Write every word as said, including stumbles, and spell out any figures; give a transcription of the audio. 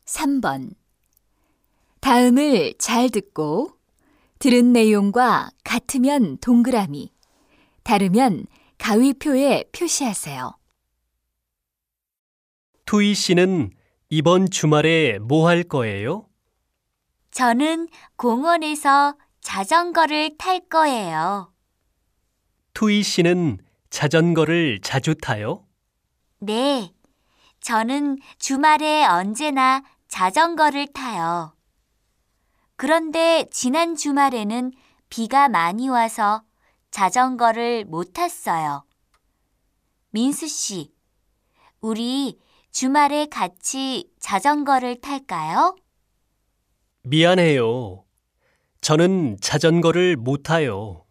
삼 번. 다음을 잘 듣고 들은 내용과 같으면 동그라미, 다르면 가위표에 표시하세요. 투이 씨는 이번 주말에 뭐 할 거예요? 저는 공원에서 자전거를 탈 거예요. 투이 씨는 자전거를 자주 타요? 네, 저는 주말에 언제나 자전거를 타요. 그런데 지난 주말에는 비가 많이 와서 자전거를 못 탔어요. 민수 씨, 우리 주말에 같이 자전거를 탈까요? 미안해요. 저는 자전거를 못 타요.